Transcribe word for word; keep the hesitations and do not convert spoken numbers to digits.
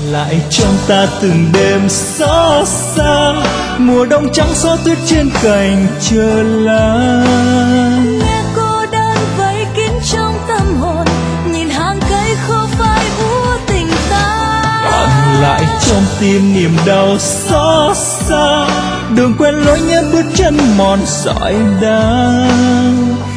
lại trong ta từng đêm xót xa, mùa đông trắng xóa tuyết trên cành chờ lá. Nghe cô đơn vây kín trong tâm hồn, nhìn hàng cây khô phai úa tình ta. Còn lại trong tim niềm đau xót xa, đường quen lối nhớ bước chân mòn sỏi đá.